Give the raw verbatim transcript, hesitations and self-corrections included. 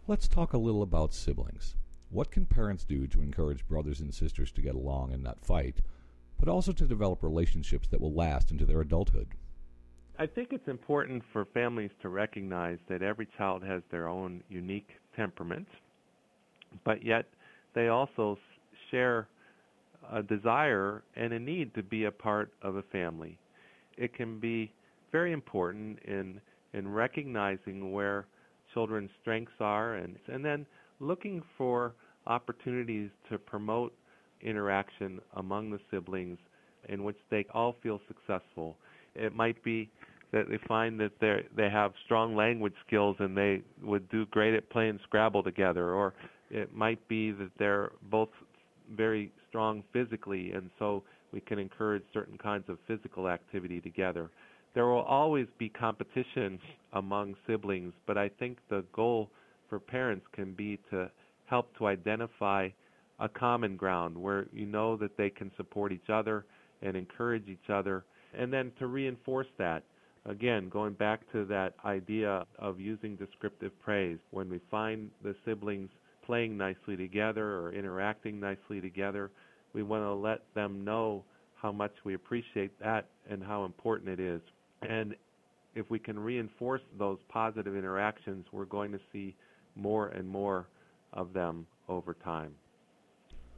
Let's talk a little about siblings. What can parents do to encourage brothers and sisters to get along and not fight, but also to develop relationships that will last into their adulthood? I think it's important for families to recognize that every child has their own unique temperament, but yet they also share a desire and a need to be a part of a family. It can be very important in in recognizing where children's strengths are and and then looking for opportunities to promote interaction among the siblings in which they all feel successful. It might be that they find that they they have strong language skills and they would do great at playing Scrabble together, or it might be that they're both very strong physically, and so we can encourage certain kinds of physical activity together. There will always be competition among siblings, but I think the goal for parents can be to help to identify a common ground where you know that they can support each other and encourage each other, and then to reinforce that. Again, going back to that idea of using descriptive praise. When we find the siblings playing nicely together or interacting nicely together, we want to let them know how much we appreciate that and how important it is. And if we can reinforce those positive interactions, we're going to see more and more of them over time.